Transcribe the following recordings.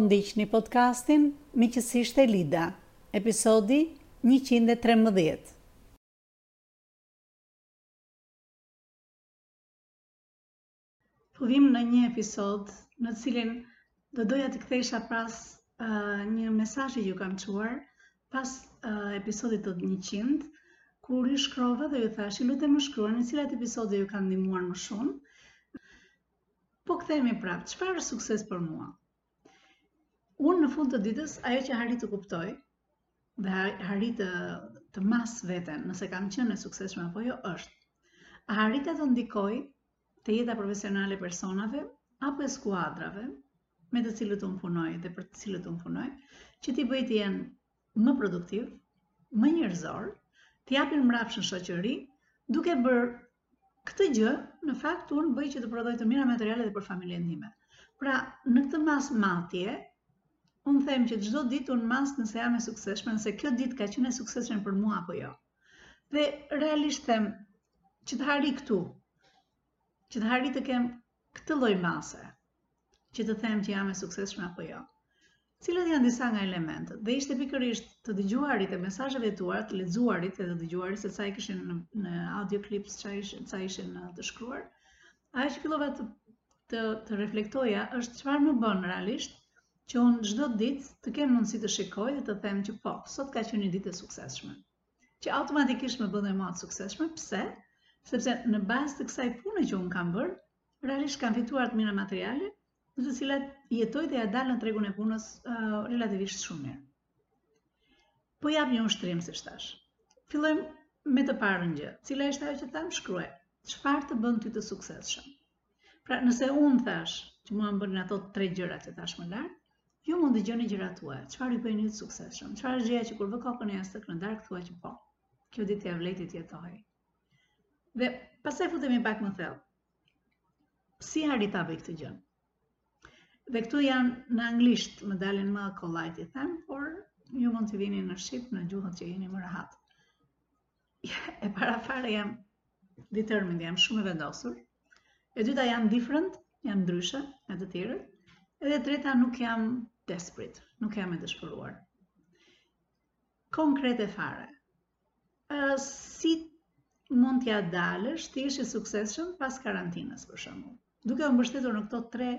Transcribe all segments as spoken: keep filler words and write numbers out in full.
ndiqni podcastin Miqësisht e Lida, episodi njëqind e trembëdhjetë. Po vim në një episod në të cilin do doja të kthesha pas uh, një mesazhi që ju kam çuar pas uh, episodit të njëqind, kur ju shkrova dhe ju thash, lutem më shkruani cilat episode ju kanë ndihmuar më shumë. Po kthehemi prapë, çfarë është sukses për mua? Unë në fund të ditës, ajo që harrit të kuptoj dhe harrit të, të mas veten, nëse kam qenë e suksesshme apo jo, është a harrita të ndikoj te jeta profesionale e personave apo e skuadrave me të cilët unë punoj dhe për të cilët unë punoj, që t'i bëj të jenë më produktiv, më njerëzor, t'i japin mbrapsht në shoqëri, duke bërë këtë gjë, në fakt unë bëj që të prodhoj të mira materiale dhe për familjen time. Pra, në këtë mas matje, unë them që çdo ditë unë mas nëse jam e suksesshme, nëse kjo ditë ka qenë e suksesshme për mua apo jo. Dhe realisht them që të harri këtu, që të harri të kem këtë lloj mase, që të them që jam e suksesshme apo jo. Cilat janë disa nga elementët? Dhe ishte pikërisht të dëgjuarit e mesazheve tuaja, të lexuarit e të dëgjuarit, se sa i kishin në, në audio clips, sa ishin, sa ishin të shkruar. Ajo që fillova të, të, të reflektoja është çfarë më bën realisht që unë çdo ditë të kem mundësi të shikoj dhe të them që po, sot ka qenë një ditë e suksesshme. Që automatikisht më bën më të suksesshme. Pse? Sepse në bazë të kësaj pune që unë kam bërë, realisht kam fituar të mira materiale, në të cilat jetoj dhe ja dal në tregun e punës uh, relativisht shumë mirë. Po jap një ushtrim si thash. Fillojmë me të parën gjë. Cila është ajo që tham? Shkruaj. Çfarë të bën ty të suksesshëm? Pra, nëse unë thash që mua më bënin ato tre gjërat që thash më lart, ju mund të dëgjoni gjërat tuaja. Çfarë i bëjnë ju të suksesshëm? Çfarë është gjëja që kur vë kokën jashtë në darkë thua që po, kjo ditë ja vleti të jetoj. Dhe pastaj futemi pak më thellë. Si harita bëj këtë gjë? Dhe këtu janë në anglisht, më dalin më kollajt i them, por ju mund të vini në shqip në gjuhët që jeni më rehat. E para fare jam determined, jam shumë e vendosur. E dyta jam different, jam ndryshe nga të tjerët. Edhe e treta nuk jam desperate, nuk jam e dëshpëruar. Konkrete fare. Uh, si mund t'ja dalësh ti je i suksesshëm pas karantinës për shembull? Duke u mbështetur në këto tre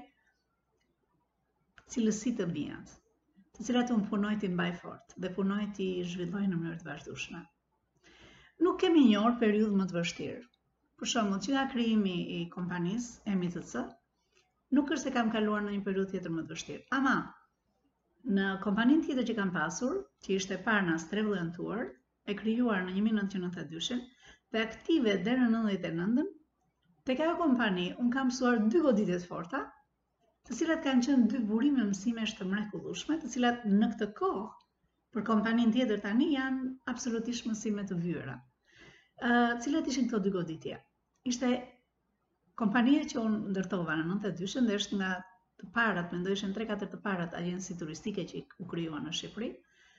cilësi të mia, të cilat unë punoj t'i mbaj fort dhe punoj t'i zhvilloj në mënyrë të vazhdueshme. Nuk kemi njohur periudhë më të vështirë. Për shembull, që nga krijimi i kompanisë M I T C, nuk është se kam kaluar në një periudhë tjetër më të vështirë. Ama në kompaninë tjetër që kam pasur, që ishte Parnas Travel&Tour, e krijuar në një mijë nëntëqind e nëntëdhjetë e dy dhe aktive deri në nëntëdhjetë e nëntën, tek ajo kompani unë kam mësuar dy goditje të forta, të cilat kanë qenë dy burime mësimesh të mrekullueshme, të cilat në këtë kohë për kompaninë tjetër tani janë absolutisht mësime të vëra. Uh, cilat ishin këto dy goditje? Ishte kompania që unë ndërtova në nëntëdhjetë e dy dhe është nga të parat, mendoj ishin tre katër të parat agjenci turistike që u krijuan në Shqipëri.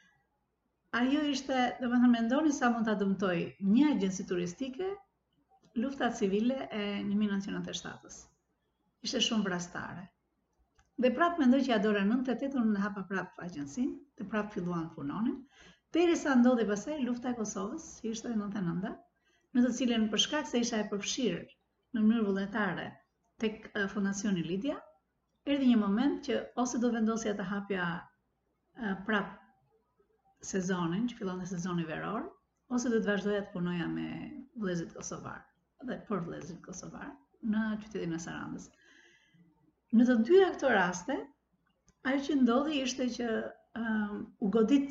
Ajo ishte, domethënë mendoni sa mund ta dëmtoj një agjenci turistike lufta civile e një mijë nëntëqind e nëntëdhjetë e shtatës. Ishte shumë vrastare. Dhe prapë mendoj që ja dora nëntëdhjetë e tetë unë hapa prapë agjencinë, dhe prapë filluan punonin, derisa ndodhi pastaj lufta e Kosovës, që ishte në nëntëdhjetë e nëntë, në të cilën për shkak se isha e përfshirë në mënyrë vullnetare tek uh, Fondacioni Lidja, erdhi një moment që ose do vendosja të hapja uh, prapë sezonin, që fillonte sezoni veror, ose do të vazhdoja të punoja me vëllezërit kosovar, dhe për vëllezërit kosovar në qytetin e Sarandës. Në të dyja këto raste, ajo që ndodhi ishte që um, u godit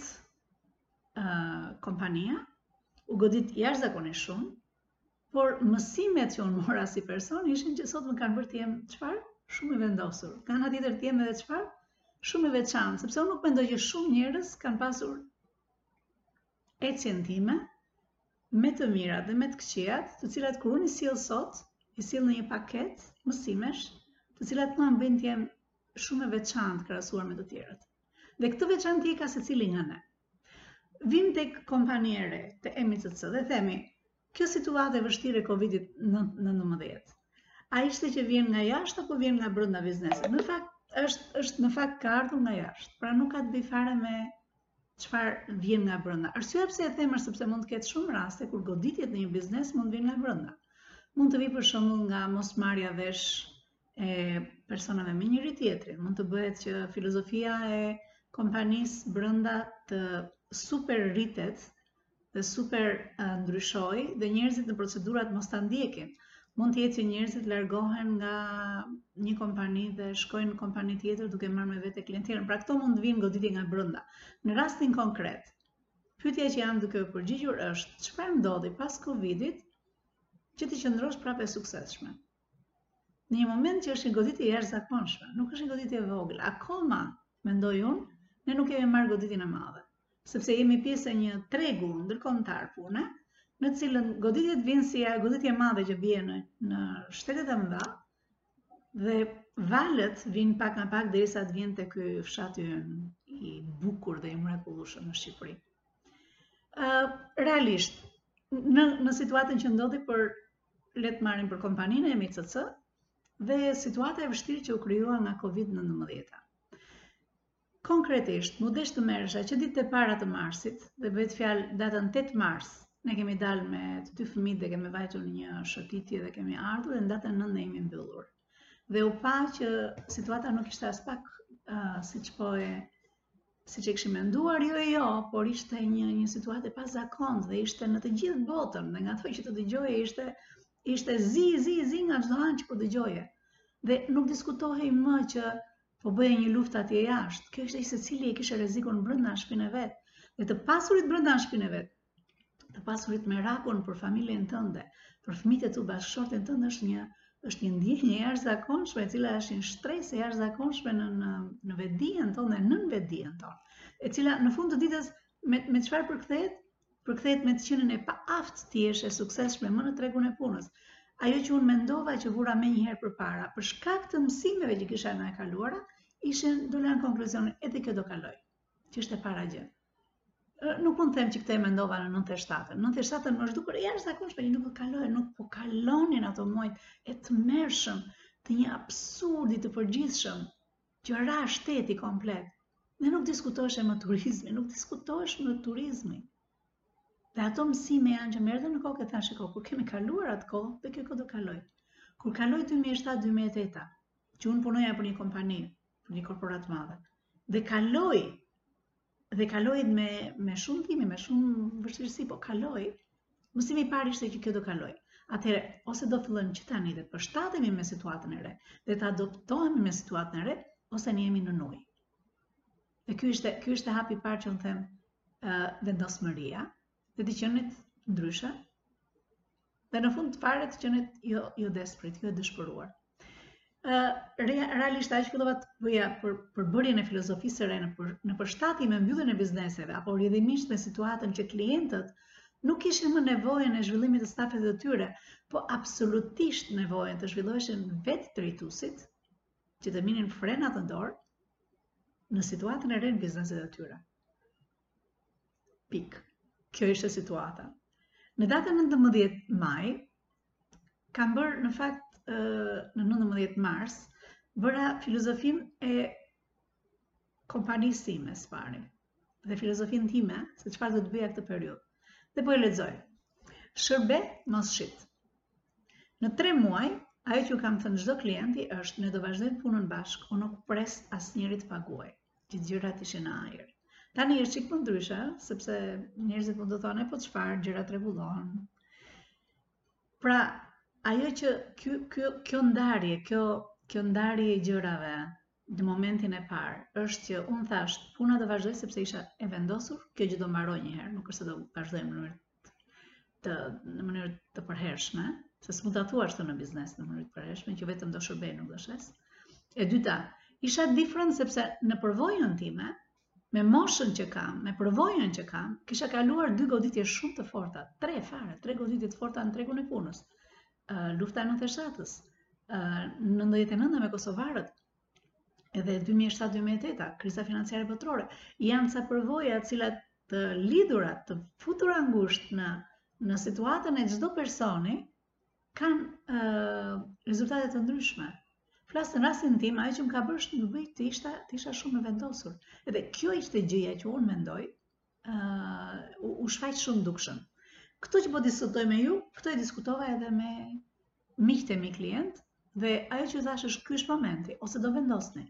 uh, kompania, u godit jashtëzakonisht shumë, por mësimet që unë mora si person ishin që sot më kanë bërë të jem çfarë? Shumë i vendosur. Kanë tjetër të jem edhe çfarë? Shumë i veçantë, sepse unë nuk mendoj që shumë njerëz kanë pasur ecjen time me të mirat dhe me të këqijat, të cilat kur unë i sill sot, i sill në një paket mësimesh, të cilat mua më bëjnë të jem shumë e veçantë krahasuar me të tjerët. Dhe këtë veçantë ka secili nga ne. Vim tek kompania e re, te M I T C dhe themi, kjo situatë e vështirë e Covidit nëntëmbëdhjetë, a ishte që vjen nga jashtë apo vjen nga brenda biznesit? Në fakt, është, është në fakt ka ardhur nga jashtë, pra nuk ka të bëjë fare me çfarë vjen nga brenda. Arsyeja pse e them është sepse mund të ketë shumë raste kur goditjet në një biznes mund të vinë nga brenda. Mund të vi për shembull nga mosmarrja vesh e personave me njëri tjetrin. Mund të bëhet që filozofia e kompanisë brenda të super rritet dhe super uh, ndryshoj dhe njerëzit në procedurat mos ta ndjekin. Mund të jetë që njerëzit largohen nga një kompani dhe shkojnë në kompani tjetër duke marrë me vete klientelën. Pra këto mund të vinë goditje nga brenda. Në rastin konkret, pyetja që jam duke u përgjigjur është çfarë ndodhi pas Covidit që ti qëndrosh prapë e suksesshme. Në një moment që është një goditje jashtëzakonshme, nuk është një goditje e vogël. Akoma, mendoj unë, ne nuk kemi marrë goditjen e madhe, sepse jemi pjesë e një tregu ndërkombëtar pune, në të cilën goditjet vinë si goditje e madhe që bie në, në shtetet e mëdha dhe valët vinë pak nga pak derisa të vjen te ky fshati ynë i bukur dhe i mrekullueshëm në Shqipëri. Uh, realisht, në, në situatën që ndodhi për le të marrim për kompaninë e M I C C dhe situata e vështirë që u krijua nga Covid nëntëmbëdhjetë. Konkretisht, mu desh të merresha që ditët e para të marsit, dhe bëhet fjalë datën tetë mars, ne kemi dalë me të dy fëmijët dhe kemi vajtur në një shëtitje dhe kemi ardhur dhe në datën nëntë ne jemi mbyllur. Dhe u pa që situata nuk ishte as pak uh, siç po e siç e kishim menduar, jo jo, por ishte një një situatë e pazakontë dhe ishte në të gjithë botën dhe nga ato që të dëgjoje ishte ishte zi zi zi nga çdo anë që po dëgjoje. Dhe nuk diskutohej më që po bëje një luftë atje jashtë. Kjo ishte secili e kishte rrezikun brenda shpinën e vet. Dhe të pasurit brenda shpinën e vet, të pasurit me rakun për familjen tënde, për fëmijët e tu, bashkëshorten tënde është një është një ndjenjë e jashtëzakonshme, e cila është një stres e jashtëzakonshme në në, në vetdijen tonë dhe nën vetdijen tonë, e cila në fund të ditës me me çfarë përkthehet? Përkthehet me të qenien e paaftë ti je e suksesshme më në tregun e punës. Ajo që unë mendova që vura më një herë përpara, për shkak të mësimeve që kisha nga e kaluara, ishin dola në konkluzionin edhe kjo do kaloj, që është e para gjë. Nuk mund të them që këtë e mendova në nëntëdhjetë e shtatën. nëntëdhjetë e shtatën më është dukur e jashtëzakonshme, nuk do kaloj, nuk po kalonin ato muajt e tmerrshëm të një absurdi të përgjithshëm që ra shteti komplet. Dhe nuk diskutohesh më turizmi, nuk diskutohesh më turizmi. Dhe ato mësime janë që më erdhën në kokë e thashë kohë, kur kemi kaluar atë kohë, dhe kjo kohë do kaloj. Kur kaloi dy mijë e shtatë dy mijë e tetë, që unë punoja për një kompani, për një korporat madhe, dhe kaloi, dhe kaloi me, me shumë timi, me shumë vështirësi, po kaloi, mësimi i parë ishte që kjo do kaloj. Atëherë, ose do fillojmë që tani dhe të përshtatemi me situatën e re, dhe të adoptohemi me situatën e re, ose ne jemi në ujë. Dhe ky ishte, ky ishte hapi i parë që unë them uh, vendosmëria, dhe të qenit ndryshe, dhe në fund të fare të qenit jo, jo desprit, jo dëshpëruar. Uh, realisht aq fillova të bëja për, për bërjen e filozofisë së re në, për, në përshtatje me mbylljen e bizneseve, apo rrjedhimisht me situatën që klientët nuk kishin më nevojën e zhvillimit të stafit të tyre, po absolutisht nevojën të zhvilloheshin vetë drejtuesit, që të minin frenat në dorë në situatën e re në bizneset e tyre. Pik. Kjo ishte situata. Në datën nëntëmbëdhjetë maj, kam bërë në fakt në nëntëmbëdhjetë mars, bëra filozofin e kompanisë time së pari, dhe filozofin time se çfarë do të bëja këtë periudhë. Dhe po e lexoj. Shërbe, mos shit. Në tre muaj, ajo që kam thënë çdo klienti është ne do vazhdojmë punën bashkë, unë nuk pres asnjëri të paguaj. Gjithë gjërat ishin në ajër. Tani është çik më ndryshe, sepse njerëzit mund të thonë po çfarë gjërat rregullohen. Pra, ajo që kjo, kjo, kjo ndarje, kjo, kjo ndarje e gjërave në momentin e parë është që unë thash, puna do vazhdoj sepse isha e vendosur, kjo gjë do mbaroj një herë, nuk është se do vazhdoj në mënyrë të në mënyrë të përhershme, se s'mund ta thuash këtë në biznes në mënyrë të përhershme, që vetëm do shërbej nuk do shes. E dyta, isha different sepse në përvojën time, me moshën që kam, me përvojën që kam, kisha kaluar dy goditje shumë të forta, tre fare, tre goditje të forta në tregun e punës. Uh, lufta e nëntëdhjetë e shtatës, uh, nëntëdhjetë e nënta me kosovarët, edhe dy mijë e shtatë dy mijë e tetë, kriza financiare botërore, janë ca përvoja të cilat të lidhura, të futura ngushtë në në situatën e çdo personi kanë uh, rezultate të ndryshme. Flas në rastin tim, ajo që më ka bërë më bëj të isha, të isha shumë e vendosur. Edhe kjo ishte gjëja që unë mendoj, uh, u, u shfaq shumë dukshëm. Këto që po diskutoj me ju, këto e diskutova edhe me miqtë e mi klient, dhe ajo që thash është ky është momenti, ose do vendosni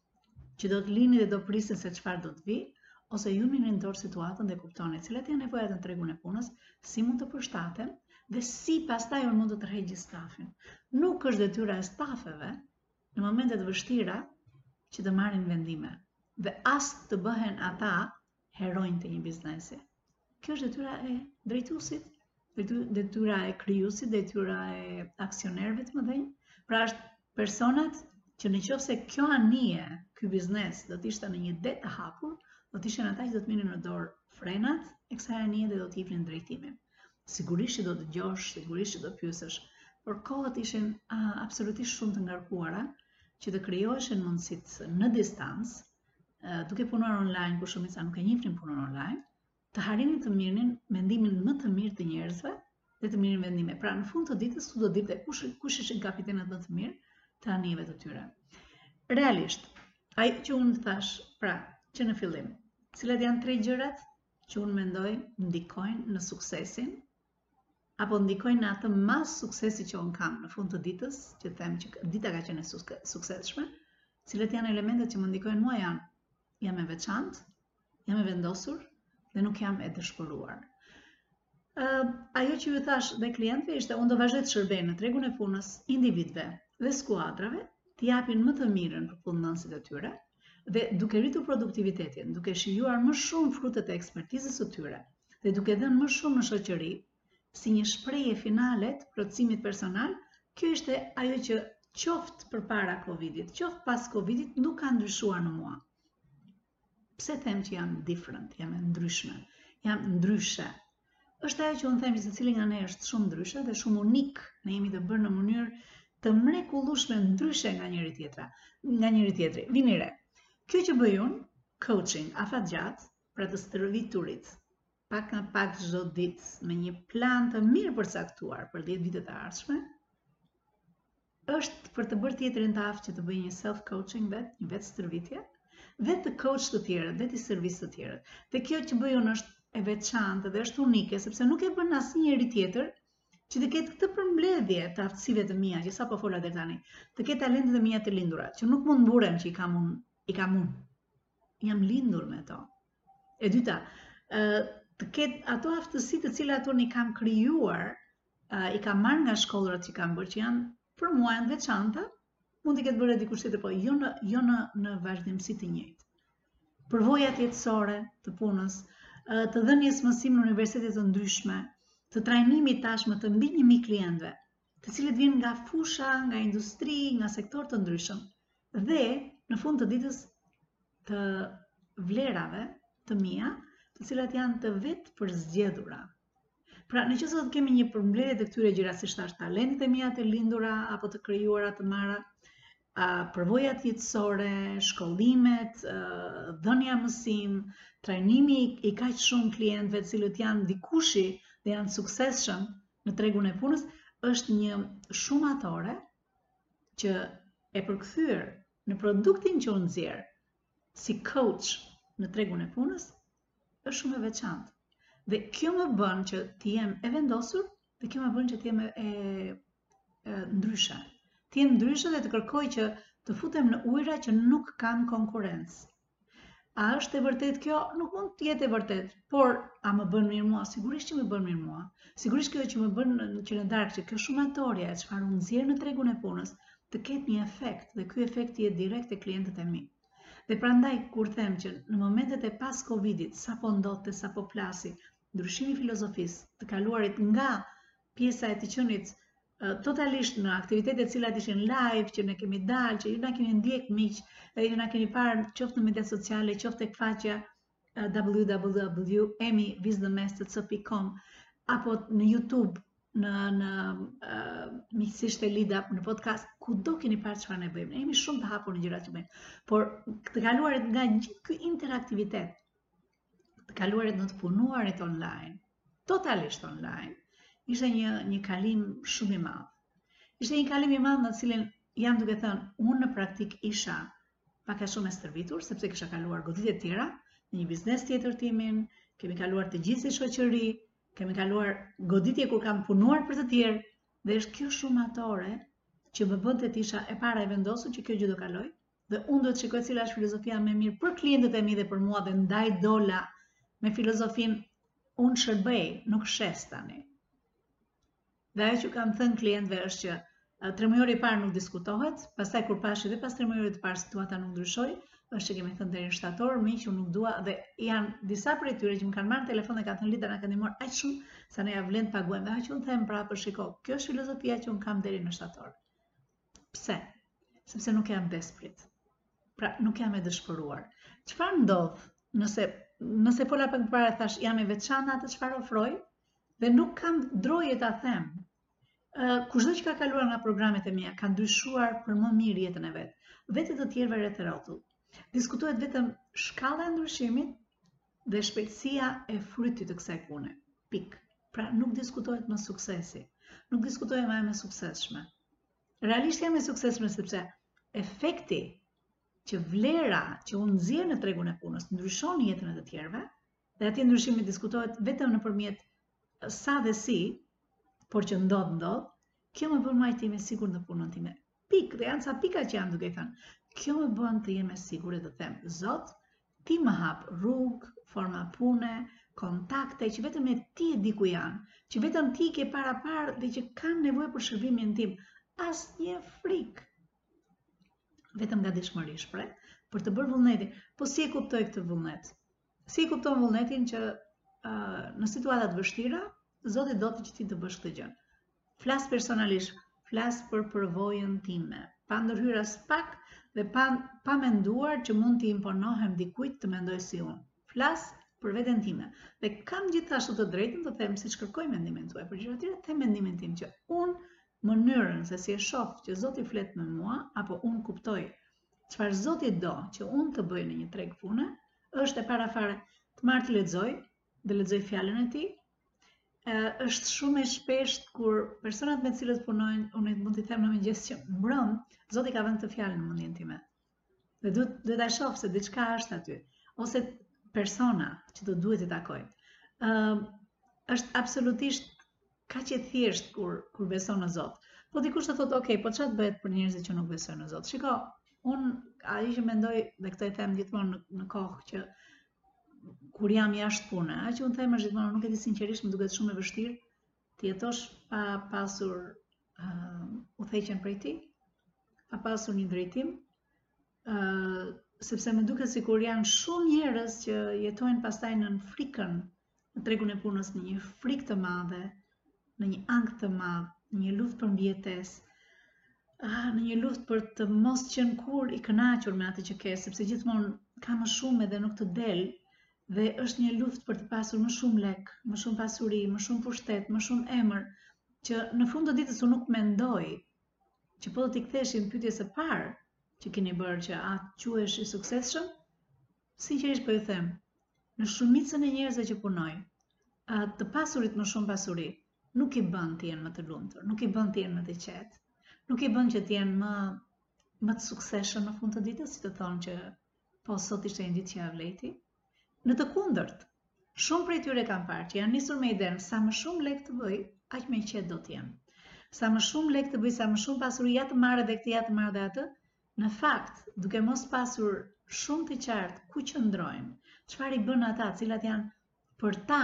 që do të lini dhe do prisni se çfarë do të vi, ose ju merrni dorë situatën dhe kuptoni cilat janë nevojat në tregun e punës, si mund të përshtaten dhe si pastaj unë mund të tërheqë stafin. Nuk është detyra e stafeve në momentet vështira që të marrin vendime dhe as të bëhen ata heronjë të një biznesi. Kjo është detyra e drejtuesit, detyra e krijuesit, detyra e aksionerëve të mëdhenj. Pra është personat që në qoftë se kjo anije, ky biznes do të ishte në një det të hapur, do të ishin ata që do të merrnin në dorë frenat e kësaj anije dhe do të jepnin drejtimin. Sigurisht që do të dëgjosh, sigurisht që do pyesësh, por kohët ishin uh, absolutisht shumë të ngarkuara që të krijoheshin mundësitë në distancë, uh, duke punuar online, ku shumica nuk e njihnin punën online, të harrinin të mirënin mendimin më të mirë të njerëzve dhe të mirën vendime. Pra në fund të ditës tu do ditë kush kush ishin kapitenët më të mirë të anijeve të tyre. Realisht, ai që unë thash, pra, që në fillim, cilat janë tre gjërat që unë mendoj ndikojnë në suksesin, apo ndikojnë në atë mas suksesi që unë kam në fund të ditës, që them që dita ka qenë e suksesshme, cilat janë elementet që më ndikojnë mua janë, jam e veçantë, jam e vendosur dhe nuk jam e dëshpëruar. Uh, ajo që ju thash dhe klientëve ishte unë do vazhdoj të shërbej në tregun e punës individëve dhe skuadrave të japin më të mirën për punëdhënësit e tyre dhe duke rritur produktivitetin, duke shijuar më shumë frutet e ekspertizës së tyre dhe duke dhënë më shumë në shoqëri si një shprehje finale të plotësimit personal, kjo ishte ajo që qoftë përpara Covidit, qoftë pas Covidit nuk ka ndryshuar në mua. Pse them që jam different, jam e ndryshme, jam ndryshe? Është ajo që unë them që secili nga ne është shumë ndryshe dhe shumë unik, ne jemi të bërë në mënyrë të mrekullueshme ndryshe nga njëri tjetra, nga njëri tjetri. Vini re. Kjo që bëj unë, coaching afatgjatë, pra të stërviturit, pak nga pak çdo ditë me një plan të mirë përcaktuar për dhjetë vitet e ardhshme, është për të bërë tjetrin të aftë që të bëjë një self coaching vetë, një vetë stërvitje, dhe të coach të tjerët, dhe të servis të tjerët. Dhe kjo që bëj unë është e veçantë dhe është unike, sepse nuk e bën asnjëri tjetër që të ketë këtë përmbledhje të aftësive të mia, që sapo fola deri tani, të ketë talentet e mia të lindura, që nuk mund mburem që i kam unë, i kam unë. Jam lindur me to. E dyta, të ketë ato aftësi të cilat unë i kam krijuar, i kam marrë nga shkollat që kam bërë, që janë për mua janë veçanta, mund të ketë bërë dikush tjetër, po jo në jo në në vazhdimsi të njëjtë. Përvojat jetësore të punës, të dhënies mësim në universitete të ndryshme, të trajnimit tashmë të mbi një mijë klientëve, të cilët vijnë nga fusha, nga industri, nga sektor të ndryshëm, dhe në fund të ditës të vlerave të mia, të cilat janë të vetë përzgjedhura. Pra, nëse do të kemi një përmbledhje të këtyre gjërave, siç thash, talentet e mia të lindura apo të krijuara të marra, përvojat jetësore, shkollimet, dhënia mësim, trajnimi i kaq shumë klientëve të cilët janë dikushi dhe janë suksesshëm në tregun e punës, është një shumatore që e përkthyer në produktin që unë nxjerr si coach në tregun e punës është shumë e veçantë. Dhe kjo më bën që të jem e vendosur dhe kjo më bën që të jem e, e, e ndryshe. Të jem ndryshe dhe të kërkoj që të futem në ujëra që nuk kanë konkurrencë. A është e vërtet kjo? Nuk mund të jetë e vërtet, por a më bën mirë mua? Sigurisht që më bën mirë mua. Sigurisht kjo që më bën që në darkë që kjo shumatorja e çfarë unë nxjerr në tregun e punës të ketë një efekt dhe ky efekt jetë direkt te klientët e mi. Dhe prandaj kur them që në momentet e pas Covidit, sapo ndodhte, sapo plasi, ndryshimi i filozofisë, të kaluarit nga pjesa e të qenit totalisht në aktivitete të cilat ishin live, që ne kemi dalë, që ju na keni ndjek miq, dhe ju na keni parë qoftë në mediat sociale, qoftë tek faqja w w w punkt emi wisdom master punkt com apo në YouTube, në në uh, miqësisht e Lida, në podcast, kudo keni parë çfarë ne bëjmë. Ne jemi shumë të hapur në gjërat që bëjmë, por të kaluarit nga gjithë ky interaktivitet, të kaluarit në të punuarit online, totalisht online, ishte një një kalim shumë i madh. Ishte një kalim i madh në të cilin jam duke thënë, unë në praktik isha pak a shumë e stërvitur, sepse kisha kaluar goditje tjera, në një biznes tjetër timin, kemi kaluar të gjithë si shoqëri, kemi kaluar goditje kur kam punuar për të tjerë, dhe është kjo shumatore që më bënte të isha e para e vendosur që kjo gjë do kaloj, dhe unë do të shikoj cila është filozofia më e mirë për klientët e mi dhe për mua, dhe ndaj dola me filozofin unë shërbej, nuk shes tani. Dhe ajo që kam thënë klientëve është që tremujori i parë nuk diskutohet, pastaj kur pashi dhe pas tremujorit të parë situata nuk ndryshoi, është që kemi thënë deri në shtator, miq, unë nuk dua, dhe janë disa prej tyre që më kanë marrë telefon dhe kanë thënë Lida, na kanë ndihmuar aq shumë sa ne ja vlen të paguajmë. Dhe ajo që unë them prapë, shiko, kjo është filozofia që unë kam deri në shtator. Pse? Sepse nuk jam desperate. Pra, nuk jam e dëshpëruar. Çfarë ndodh nëse nëse fola pak më parë thash jam e veçantë atë çfarë ofroj dhe nuk kam droje ta them. Uh, Kushdo që ka kaluar nga programet e mia ka ndryshuar për më mirë jetën e vet. Vetë të tjerëve rreth rrotull. Diskutohet vetëm shkalla e ndryshimit dhe shpejtësia e frytit të kësaj pune. Pik. Pra nuk diskutohet më suksesi. Nuk diskutohet më me suksesshme. Realisht jam e suksesshme sepse efekti që vlera që unë nxjerr në tregun e punës ndryshon jetën e të tjerëve, dhe atje ndryshimi diskutohet vetëm nëpërmjet sa dhe si, por që ndodh ndodh, kjo më bën më të sigurt në punën time. Pik, dhe janë ca pika që jam duke thënë. Kjo më bën të jem e sigurt të them, Zot, ti më hap rrugë, forma pune, kontakte që vetëm e ti e di ku janë, që vetëm ti ke para parë dhe që kanë nevojë për shërbimin tim, asnjë frikë. Vetëm nga dëshmëri shpreh për të bërë vullnetin. Po si e kuptoj këtë vullnet? Si e kupton vullnetin që uh, në situata të vështira, Zoti do të që ti të bësh këtë gjë. Flas personalisht, flas për përvojën time, pa ndërhyrë as pak dhe pa, pa menduar që mund të imponohem dikujt të mendoj si unë. Flas për veten time. Dhe kam gjithashtu të drejtën të them siç kërkoj mendimin tuaj, për gjëra të tjera them mendimin tim që unë mënyrën se si e shoh që Zoti flet me mua, apo unë kuptoj çfarë Zoti do që unë të bëj në një treg pune, është e para fare të marr të lexoj, dhe lexoj fjalën e tij. Është shumë e shpeshtë kur personat me të cilët punojnë, unë mund t'i them në mëngjes që mbrëm, Zoti ka vënë këtë fjalë në mendjen time. Dhe duhet duhet ta shoh se diçka është aty, ose persona që do duhet të takoj. Ë uh, është absolutisht kaq e thjesht kur kur beson në Zot. Po dikush të thotë, "Ok, po çfarë bëhet për njerëzit që nuk besojnë në Zot?" Shiko, unë ai që mendoj dhe këtë e them gjithmonë në, në kohë që kur jam jashtë pune, ajo që unë them është gjithmonë, nuk e di sinqerisht, më duket shumë e vështirë të jetosh pa pasur uh, udhëheqjen prej tij, pa pasur një drejtim, uh, sepse më duket sikur janë shumë njerëz që jetojnë pastaj në frikën në tregun e punës, në një frikë të madhe, në një ankth të madh, në një luftë për mbijetesë, ah, në një luftë për të mos qenë kur i kënaqur me atë që ke, sepse gjithmonë ka më shumë edhe nuk të del, dhe është një luftë për të pasur më shumë lek, më shumë pasuri, më shumë pushtet, më shumë emër, që në fund të ditës unë nuk mendoj që po do t'i ktheshin pyetjes së parë që keni bërë që a quhesh i suksesshëm? Sinqerisht po ju them, në shumicën e njerëzve që punojnë, të pasurit më shumë pasuri, nuk i bën të jenë më të lumtur, nuk i bën të jenë më të qetë, nuk i bën që të jenë më më të suksesshëm në fund të ditës, si të thonë që po sot ishte një ditë që ja vleti. Në të kundërt, shumë prej tyre kanë parë që janë nisur me idenë sa më shumë lek të bëj, aq më i qetë do të jem. Sa më shumë lek të bëj, sa më shumë pasuri ja të marrë dhe këtë ja të marrë dhe atë, në fakt, duke mos pasur shumë të qartë ku qëndrojnë, çfarë i bën ata, cilat janë për ta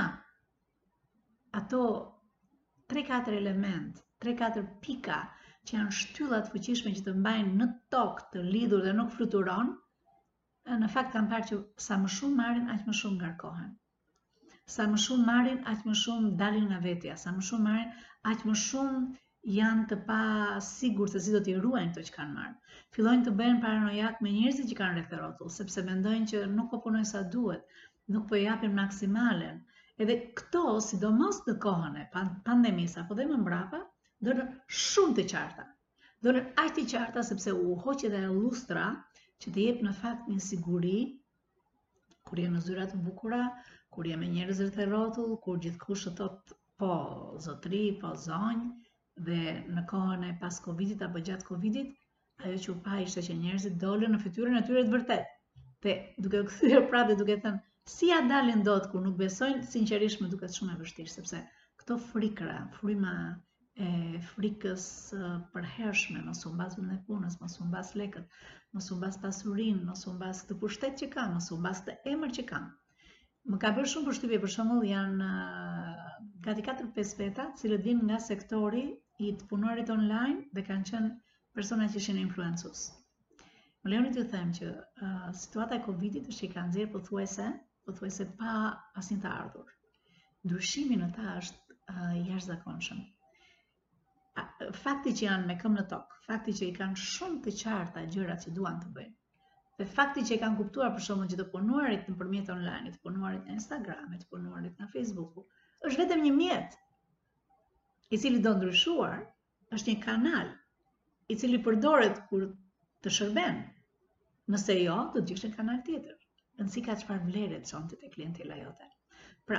ato tre katër element, tre katër pika që janë shtyllat fuqishme që të mbajnë në tokë të lidhur dhe nuk fluturon, në fakt kanë parë që sa më shumë marrin, aq më shumë ngarkohen. Sa më shumë marrin, aq më shumë dalin nga vetja, sa më shumë marrin, aq më shumë janë të pa sigurt se si do t'i ruajnë këto që kanë marrë. Fillojnë të bëhen paranojak me njerëzit që kanë rreth rrotull, sepse mendojnë që nuk po punojnë sa duhet, nuk po japin maksimalen. Edhe këto, sidomos në kohën e pandemisë apo dhe më mbrapa, do shumë të qarta. Do aq të qarta sepse u hoqi edhe lustra që të jep në fakt një siguri, kur je në zyra të bukura, kur je me njerëz rreth rrotull, kur gjithkush të thotë po zotëri, po zonjë, dhe në kohën e pas Covidit apo gjatë Covidit, ajo që u pa ishte që njerëzit dolën në fytyrën e tyre të vërtet. Dhe duke u kthyer prapë dhe duke thënë, si ja dalin dot kur nuk besojnë, sinqerisht më duket shumë e vështirë, sepse këto frikra, fryma e frikës përhershme, mos u mbas vendin e punës, mos u mbas lekët, mos u mbas pasurinë, mos u mbas këtë pushtet që kam, mos u mbas këtë emër që kam. Më ka bërë shumë përshtypje, për shembull, janë gati katër pesë veta, të cilët vinë nga sektori i të punuarit online dhe kanë qenë persona që ishin influencues. Më lejoni t'ju them që uh, situata e Covidit është që i kanë nxjerrë pothuajse, pothuajse pa asnjë të ardhur. Ndryshimi në ta është uh, jashtëzakonshëm. Fakti që janë me këmbë në tokë, fakti që i kanë shumë të qarta gjërat që duan të bëjnë, dhe fakti që i kanë kuptuar për shembull që të punuarit nëpërmjet online, të punuarit në Instagram, të punuarit në Facebook, është vetëm një mjet i cili do ndryshuar, është një kanal i cili përdoret kur të shërben. Nëse jo, do të gjesh një kanal tjetër. Rëndësika çfarë vlere çonte te klientela jote. Pra,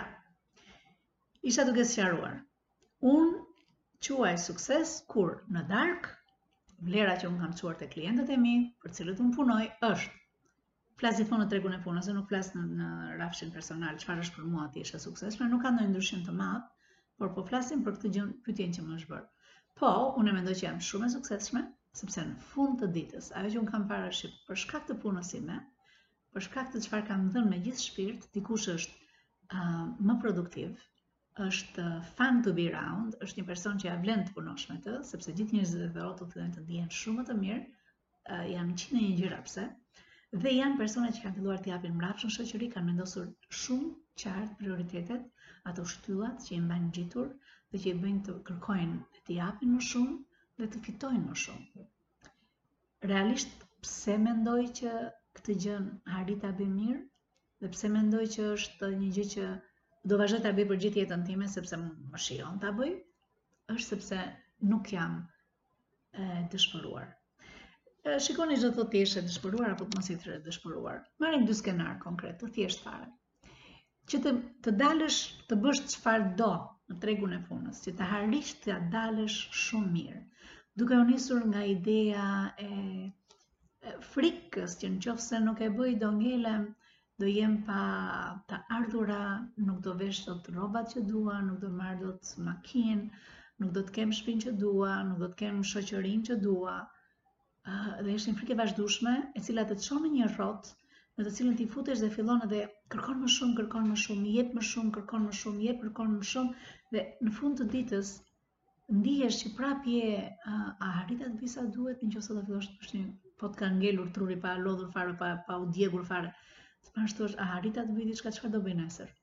isha duke sqaruar. Unë quaj sukses kur në darkë vlera që unë kam çuar te klientët e mi, për cilët unë punoj, është flas gjithmonë në tregun e punës, nuk flas në, në rafshin personal, çfarë është për mua ti është suksesshme, nuk ka ndonjë ndryshim të madh, por po flasim për këtë gjë, pyetjen që më është bërë. Po, unë mendoj që jam shumë e suksesshme, sepse në fund të ditës, ajo që unë kam parasysh për shkak të punës time, për shkak të çfarë kam dhënë me gjithë shpirt, dikush është uh, më produktiv, është fun to be around, është një person që ja vlen të punosh me të, sepse gjithë njerëzit e rrotull fillojnë të ndihen shumë më të mirë, uh, janë qind e një gjëra pse, dhe janë persona që kanë filluar të japin mbrapsht në shoqëri, kanë vendosur shumë qartë prioritetet, ato shtyllat që i mbajnë ngjitur dhe që i bëjnë të kërkojnë dhe të japin më shumë dhe të fitojnë më shumë. Realisht, pse mendoj që këtë gjë arrit ta bëj mirë dhe pse mendoj që është një gjë që do vazhdoj ta bëj për gjithë jetën time sepse më shijon ta bëj, është sepse nuk jam e dëshpëruar. E, shikoni çdo thotë ti je e dëshpëruar apo të mos je të dëshpëruar. Marrim dy skenar konkret, të thjeshtë fare. Që të, të dalësh, të bësh çfarë do në tregun e punës, që të harish të dalësh shumë mirë. Duke u nisur nga ideja e, e frikës që nëse nuk e bëj do ngelem, do jem pa të ardhura, nuk do vesh dot rrobat që dua, nuk do marr dot makinë, nuk do të kem shtëpinë që dua, nuk do të kem shoqërinë që dua. Uh, dhe është një frikë e vazhdueshme, e cila të çon në një rrotë, në të cilën ti futesh dhe fillon edhe kërkon më shumë, kërkon më shumë, jep më shumë, kërkon më shumë, jep, kërkon më shumë, dhe në fund të ditës ndihesh që prap je uh, a arrita të bëj sa duhet, nëse do fillosh të bësh një po të ka ngelur truri pa lodhur fare, pa pa u djegur fare. S'pash thosh a arrita të bëj diçka, çfarë do bëj nesër?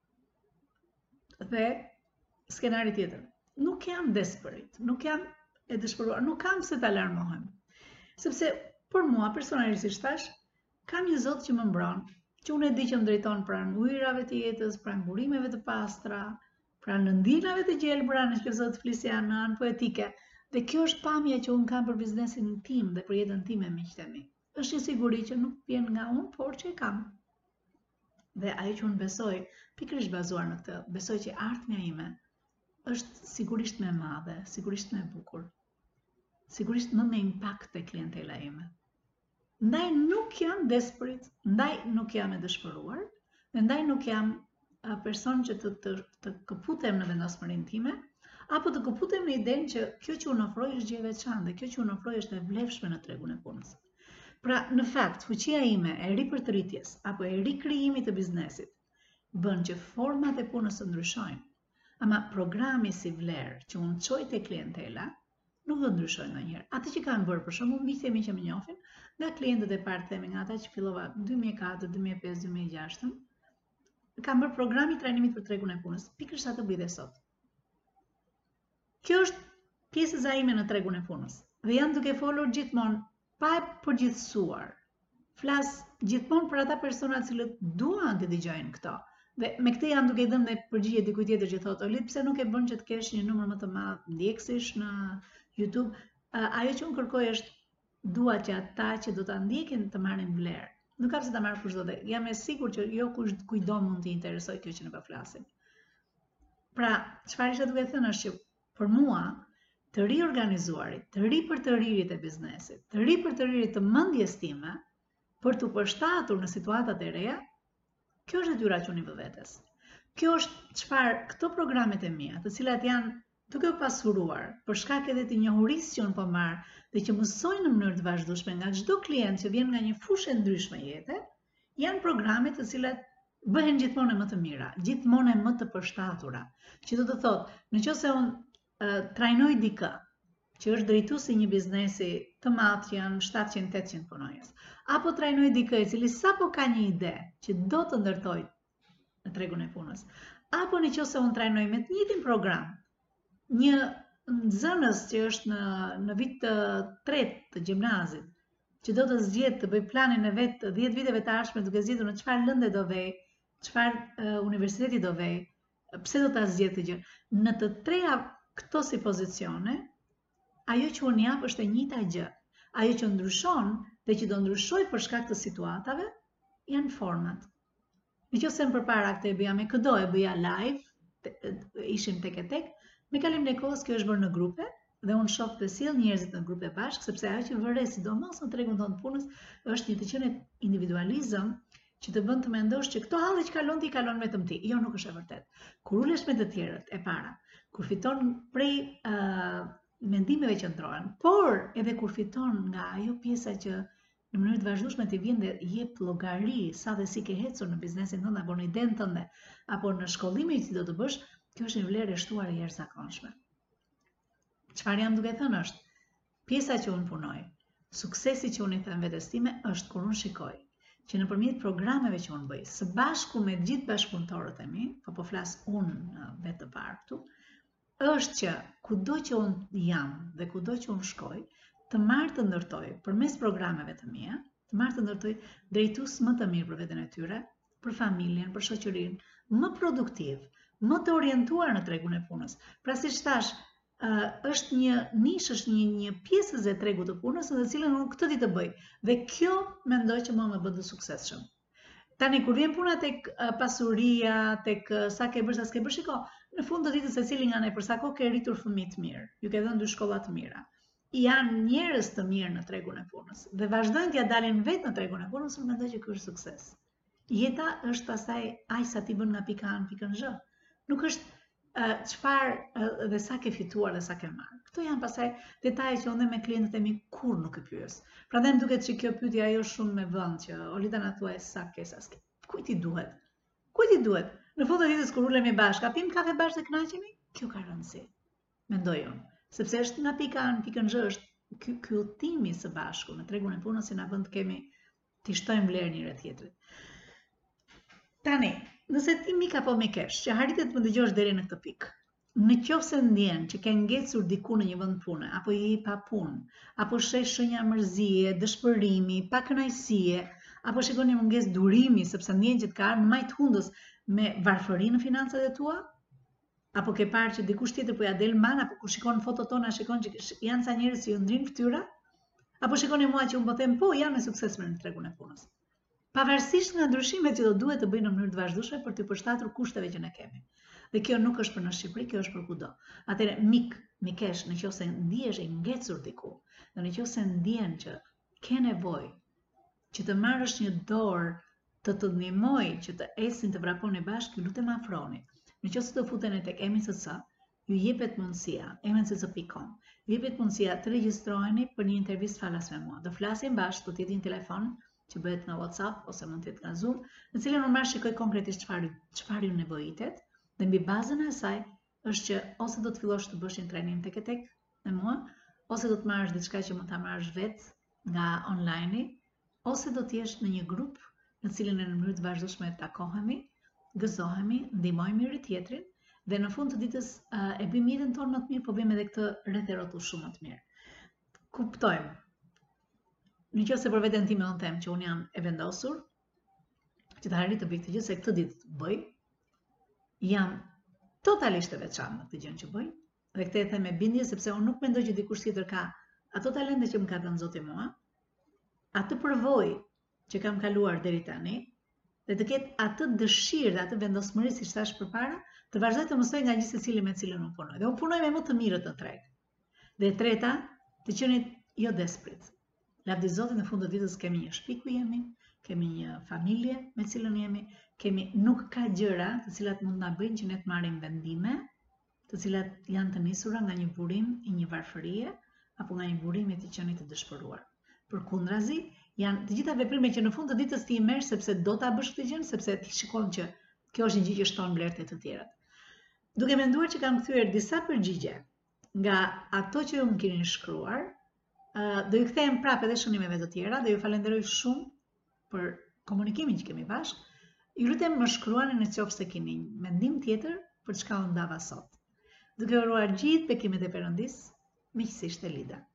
Dhe skenari tjetër. Nuk jam desperate, nuk jam e dëshpëruar, nuk kam se të alarmohem. Sepse për mua personalisht thash, kam një Zot që më mbron, që unë e di që më drejton pranë ujërave të jetës, pranë burimeve të pastra, pranë ndinave të gjelbra, në që Zot flisja në anë poetike. Dhe kjo është pamja që unë kam për biznesin tim dhe për jetën time me miqtë e mi. Është një siguri që nuk vjen nga unë, por që e kam. Dhe ajo që unë besoj, pikërisht bazuar në këtë, besoj që ardhmja ime është sigurisht më e madhe, sigurisht më e bukur. Sigurisht më me impakt te klientela ime. Ndaj nuk jam desperate, ndaj nuk jam e dëshpëruar, dhe ndaj nuk jam person që të, të, të këputem në vendosmërinë time, apo të këputem në idenë që kjo që unë ofroj është gjë e veçantë dhe kjo që unë ofroj është e vlefshme në tregun e punës. Pra, në fakt, fuqia ime e ripërtëritjes apo e rikrijimit të biznesit bën që format e punës të ndryshojnë, ama programi si vlerë që unë çoj te klientela nuk do ndryshojnë ndonjëherë. Atë që kanë bërë për shembull miqtë e mi që më njohin, nga klientët e parë themi nga ata që fillova dy mijë e katër, dy mijë e pesë, dy mijë e gjashtë, kanë bërë programi trajnimit për tregun e punës. Pikërisht atë bëj dhe sot. Kjo është pjesa ime në tregun e punës. Dhe jam duke folur gjithmonë pa e përgjithësuar. Flas gjithmonë për ata persona të cilët duan të dëgjojnë këto. Dhe me këtë jam duke i dhënë përgjigje dikujt tjetër që thotë, "Olit, pse nuk e bën që të kesh një numër më të madh ndjekësish në YouTube?" Uh, ajo që unë kërkoj është dua që ata që do ta ndjekin të marrin vlerë. Nuk kam se ta marr kushdo dhe jam e sigurt që jo kush kujdo mund t'i interesoj kjo që ne po flasim. Pra, çfarë isha duke thënë është që për mua të riorganizuarit, të ri për të ririt e biznesit, të ri për të ririt të mendjes time, për të përshtatur në situatat e reja, kjo është detyra që unë i vë vetes. Kjo është çfarë këto programet e mia, të cilat janë duke u pasuruar për shkak edhe të njohurisë që unë po marr dhe që mësoj në mënyrë të vazhdueshme nga çdo klient që vjen nga një fushë ndryshme jete, janë programe të cilat bëhen gjithmonë më të mira, gjithmonë më të përshtatura. Që do të thotë, nëse unë uh, trajnoj dikë që është drejtuesi një biznesi të madh që janë shtatëqind tetëqind punonjës, apo trajnoj dikë i cili sapo ka një ide që do të ndërtojë në tregun e punës, apo nëse unë trajnoj me të njëjtin program një nxënës që është në në vit të tretë të gjimnazit, që do të zgjedhë të bëj planin e vet të dhjetë viteve të ardhshme duke zgjedhur në çfarë lënde do vej, çfarë uh, universiteti do vej, pse do ta zgjedhë të gjë. Në të treja këto si pozicione, ajo që unë jap është e njëjta gjë. Ajo që ndryshon dhe që do ndryshoj për shkak të situatave janë format. Nëse më përpara këtë e bëja me këdo, e bëja live, te, ishim tek e tek, me kalim në kohës kjo është bërë në grupe dhe unë shoh të sjell njerëzit në grupe bashkë, sepse ajo që vëre sidomos në tregun tonë të punës është një të qenë individualizëm që të bën të mendosh që këto halle që kalon ti kalon vetëm ti. Jo, nuk është e vërtetë. Kur ulesh me të tjerët e para, kur fiton prej uh, mendimeve që ndrohen, por edhe kur fiton nga ajo pjesa që në mënyrë të vazhdueshme ti vjen dhe jep llogari sa dhe si ke ecur në biznesin tënd apo në idenë tënde apo në shkollimin që do të bësh, kjo është një vlerë e shtuar e jashtëzakonshme. Çfarë jam duke thënë është, pjesa që unë punoj, suksesi që unë i them vetes time është kur unë shikoj që nëpërmjet programeve që unë bëj, së bashku me gjithë bashkëpunëtorët e mi, po po flas unë vetë të parë këtu, është që kudo që unë jam dhe kudo që unë shkoj, të marrë të ndërtoj përmes programeve të mia, të marrë të ndërtoj drejtues më të mirë për veten e tyre, për familjen, për shoqërinë, më produktiv, më të orientuar në tregun e punës. Pra si thash, uh, është një nishë, është një, një pjesë e tregut të punës në të cilën unë këtë ditë të bëj. Dhe kjo mendoj që më më bën të suksesshëm. Tani kur vjen puna tek uh, pasuria, tek uh, sa ke bërë, sa s'ke bërë, shiko, në fund të ditës secili nga ne për sa kohë ke rritur fëmijë të mirë, ju ke dhënë dy shkolla të mira. Janë njerëz të mirë në tregun e punës dhe vazhdojnë t'ja dalin vetë në tregun e punës, unë mendoj që ky është sukses. Jeta është pastaj aq sa ti bën nga pika A në pikën Z. Nuk është uh, çfarë uh, dhe sa ke fituar dhe sa ke marrë. Këto janë pastaj detaje që unë me klientët e mi kur nuk e pyes. Prandaj më duket se kjo pyetje ajo shumë me vend që Olita na thuaj sa ke sa s'ke. Kujt i duhet? Kujt i duhet? Në fund të ditës kur ulemi bashkë, a pim kafe bashkë të kënaqemi? Kjo ka rëndësi. Mendoj unë, sepse është nga pika A në pikën Z është ky ky udhëtimi së bashku në tregun e punës që na bën të kemi të shtojmë vlerë njëri tjetrit. Tani, nëse ti mik apo mikesh që haritet të më dëgjosh deri në këtë pikë, në qoftë se ndjen që ke ngecur diku në një vend pune, apo je pa punë, apo sheh shenja mërzie, dëshpërimi, pakënaqësie, apo shikon një mungesë durimi sepse ndjen që të ka ardhur në majt hundës me varfëri në financat e tua, apo ke parë që dikush tjetër po ja del man, apo kur shikon fotot tona shikon që janë sa njerëz që ju ndrin fytyra, apo shikoni mua që unë po them po janë me sukses në tregun e punës. Pavarësisht nga ndryshimet që do duhet të bëjnë në mënyrë të vazhdueshme për të përshtatur kushteve që ne kemi. Dhe kjo nuk është për në Shqipëri, kjo është për kudo. Atëherë mik, mikesh, nëse ndihesh e ngecur diku, dhe nëse ndjen që ke nevojë që të marrësh një dorë të të ndihmoj që të esin të vraponi bashkë, lutem afroni. Nëse do futeni tek M C C, ju jepet mundësia, m c c punkt com, ju jepet mundësia të regjistroheni për një intervistë falas me mua. Do flasim bashkë, do të jetë një telefon që bëhet nga WhatsApp ose mund të jetë nga Zoom, në cilën unë marr shikoj konkretisht çfarë çfarë ju nevojitet, dhe mbi bazën e asaj është që ose do të fillosh të bësh një trajnim tek e tek me mua, ose do të marrësh diçka që mund ta marrësh vetë nga online, ose do të jesh në një grup në cilën në mënyrë të vazhdueshme takohemi, gëzohemi, ndihmojmë njëri tjetrin dhe në fund të ditës uh, e bëjmë jetën tonë më të mirë, po bëjmë edhe këtë rreth e rrotull shumë më të mirë. Kuptojmë. Nëse për veten time unë them që unë jam e vendosur që të harrit të bëj këtë gjë, se këtë ditë bëj, jam totalisht e veçantë në këtë gjë që bëj, dhe këtë e them me bindje sepse unë nuk mendoj që dikush tjetër ka ato talente që më ka dhënë Zoti mua, atë përvojë që kam kaluar deri tani, dhe të ketë atë dëshirë dhe atë vendosmëri, siç thash përpara, të vazhdoj të mësoj nga gjithë secili me cilën unë punoj. Dhe unë punoj me më të mirët në treg. Dhe e treta, të qenit jo desprit. Lavdi Zotit, në fund të ditës kemi një shtëpi ku jemi, kemi një familje me cilën jemi, kemi nuk ka gjëra të cilat mund na bëjnë që ne të marrim vendime, të cilat janë të nisura nga një burim i një varfërie apo nga një burim i të qenit të dëshpëruar. Përkundrazi, janë të gjitha veprimet që në fund të ditës ti i merr sepse do ta bësh këtë gjë, sepse ti shikon që kjo është një gjë që shton vlerë të tjerat. Duke menduar që kam kthyer disa përgjigje nga ato që ju më keni shkruar, do ju kthehem prapë edhe shënimeve të tjera dhe ju falenderoj shumë për komunikimin që kemi bashkë. Ju lutem më shkruani në qoftë se keni një mendim tjetër për çka u ndava sot. Duke uruar gjithë bekimet e Perëndis, miqësisht e Lida.